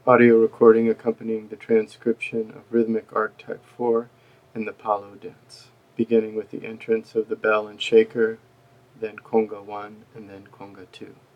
Audio recording accompanying the transcription of Rhythmic Archetype 4 and the Palo dance, beginning with the entrance of the bell and shaker, then conga 1, and then conga 2.